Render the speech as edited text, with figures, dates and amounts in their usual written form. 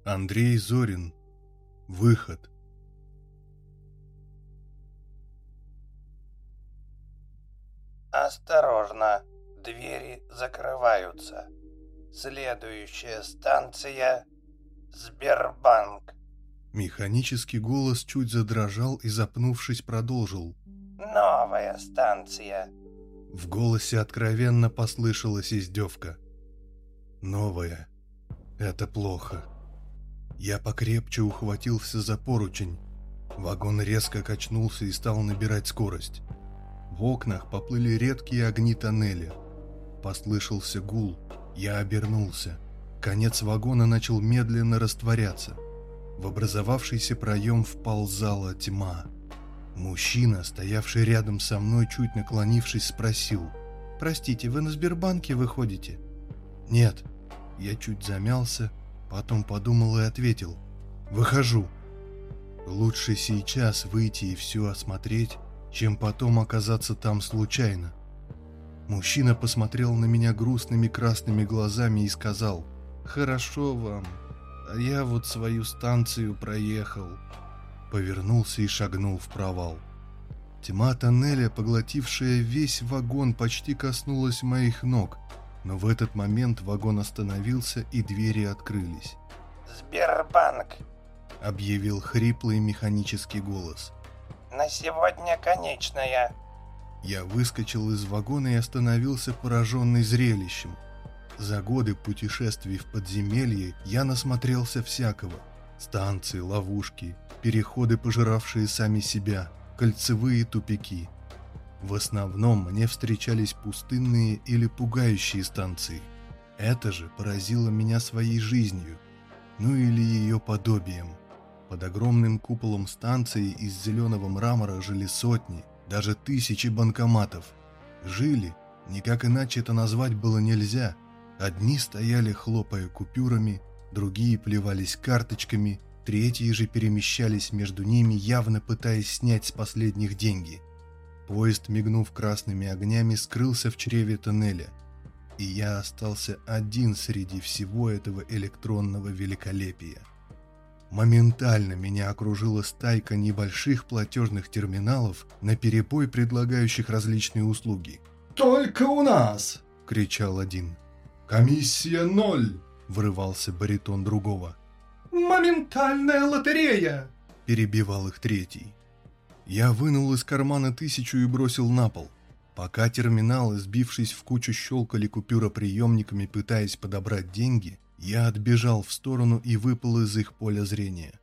Андрей Зорин. Выход. Осторожно, двери закрываются. Следующая станция — Сбербанк. Механический голос чуть задрожал и, запнувшись, продолжил. Новая станция. В голосе откровенно послышалась издевка. Новая. Это плохо. Я покрепче ухватился за поручень. Вагон резко качнулся и стал набирать скорость. В окнах поплыли редкие огни тоннеля. Послышался гул. Я обернулся. Конец вагона начал медленно растворяться. В образовавшийся проем вползала тьма. Мужчина, стоявший рядом со мной, чуть наклонившись, спросил: «Простите, вы на Сбербанке выходите?» «Нет». Я чуть замялся, потом подумал и ответил: «Выхожу». Лучше сейчас выйти и все осмотреть, чем потом оказаться там случайно. Мужчина посмотрел на меня грустными красными глазами и сказал: «Хорошо вам, а я вот свою станцию проехал». Повернулся и шагнул в провал. Тьма тоннеля, поглотившая весь вагон, почти коснулась моих ног, но в этот момент вагон остановился и двери открылись. Сбербанк. — объявил хриплый механический голос. На сегодня конечная. Я выскочил из вагона и остановился, пораженный зрелищем. За годы путешествий в подземелье я насмотрелся всякого. Станции, ловушки, переходы, пожиравшие сами себя, кольцевые тупики. В основном мне встречались пустынные или пугающие станции. Это же поразило меня своей жизнью, ну или ее подобием. Под огромным куполом станции из зеленого мрамора жили сотни, даже тысячи банкоматов. Жили, никак иначе это назвать было нельзя. Одни стояли, хлопая купюрами, другие плевались карточками, третьи же перемещались между ними, явно пытаясь снять с последних деньги. Поезд, мигнув красными огнями, скрылся в чреве тоннеля, и я остался один среди всего этого электронного великолепия. Моментально меня окружила стайка небольших платежных терминалов, наперебой предлагающих различные услуги. «Только у нас!» — кричал один. «Комиссия 0!» — врывался баритон другого. «Моментальная лотерея!» — перебивал их третий. Я вынул из кармана 1000 и бросил на пол. Пока терминалы, сбившись в кучу, щелкали купюроприемниками, пытаясь подобрать деньги, я отбежал в сторону и выпал из их поля зрения.